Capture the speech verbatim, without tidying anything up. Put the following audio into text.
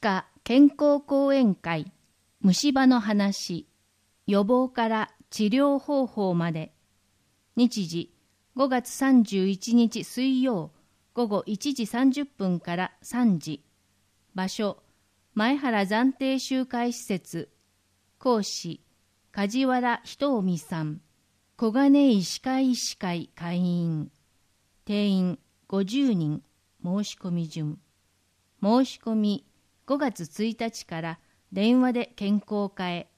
歯科健康講演会、虫歯の話、予防から治療方法まで。日時ごがつさんじゅういちにち水曜午後いちじさんじゅっぷんからさんじ。場所、前原暫定集会施設。講師、梶原仁臣さん。小金井歯科医師会会員。定員ごじゅうにん。申し込み順。申し込みごがつついたちから電話で健康課へ。